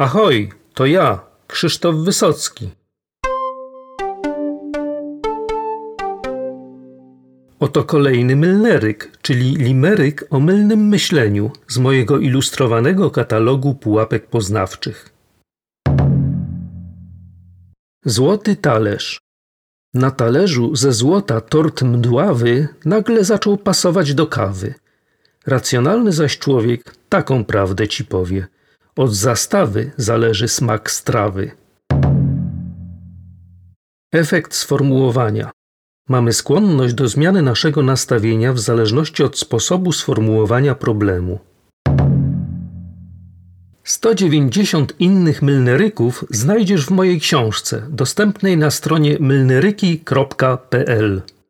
Ahoj, to ja, Krzysztof Wysocki. Oto kolejny mylneryk, czyli limeryk o mylnym myśleniu z mojego ilustrowanego katalogu pułapek poznawczych. Złoty talerz. Na talerzu ze złota tort mdławy nagle zaczął pasować do kawy. Racjonalny zaś człowiek taką prawdę ci powie. Od zastawy zależy smak strawy. Efekt sformułowania. Mamy skłonność do zmiany naszego nastawienia w zależności od sposobu sformułowania problemu. 190 innych mylneryków znajdziesz w mojej książce, dostępnej na stronie mylneryki.pl.